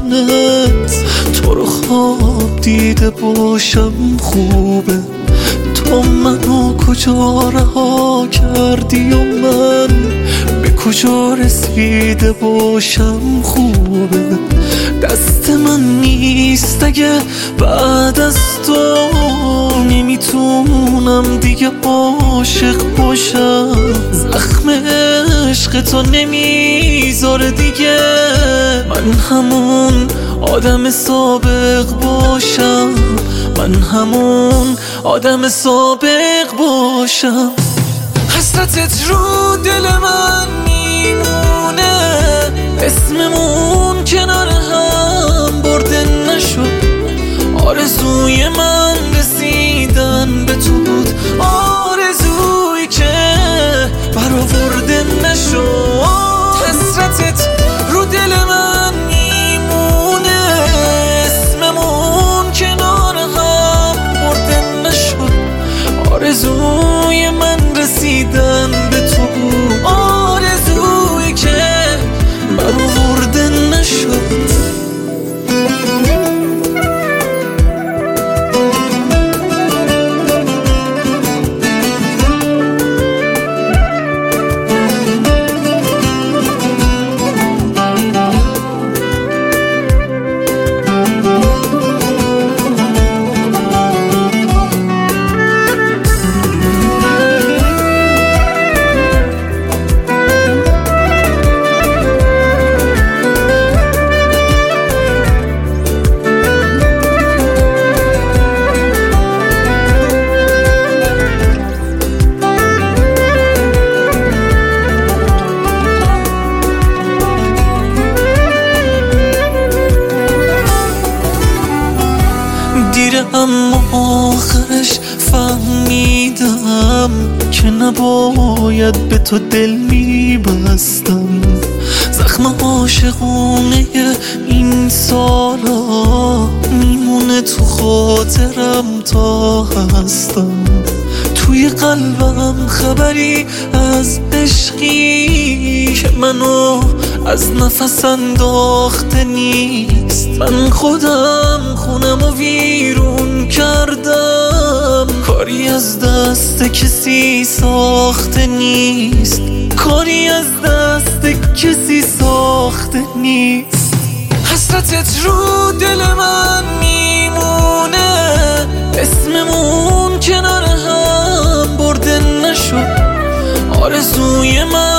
دیدنت. تو رو خواب دیده باشم خوبه، تو منو کجا رها کردی و من به کجا رسیده باشم خوبه. دست من نیست اگه بعد از تو نمیتونم دیگه عاشق باشم. زخم عشق تو نمیذاره دیگه من همون آدم سابق باشم، من همون آدم سابق باشم. حسرتت رو دل من میمونه، اسممون کنار هم برده نشد. آرزوی من رسیدن به تو بود، آرزویی که برآورده نشد. حسرتت رو دل من میمونه، اسممون کنار هم برده نشد. آرزوی من رسیدن به تو بود، آرزویی که برآورده نشد. دیره اما آخرش فهمیدم که نباید به تو دل میبستم. زخم عاشقونه این سالا میمونه تو خاطرم تا هستم. توی قلبم خبری از عشقی که منو از نفس انداخته نیست. من خودم خونم و ویرون کردم، کاری از دست کسی ساخته نیست، کاری از دست کسی ساخته نیست. حسرتت رو دل من میمونه، اسممون کنار هم برده نشد. آرزوی من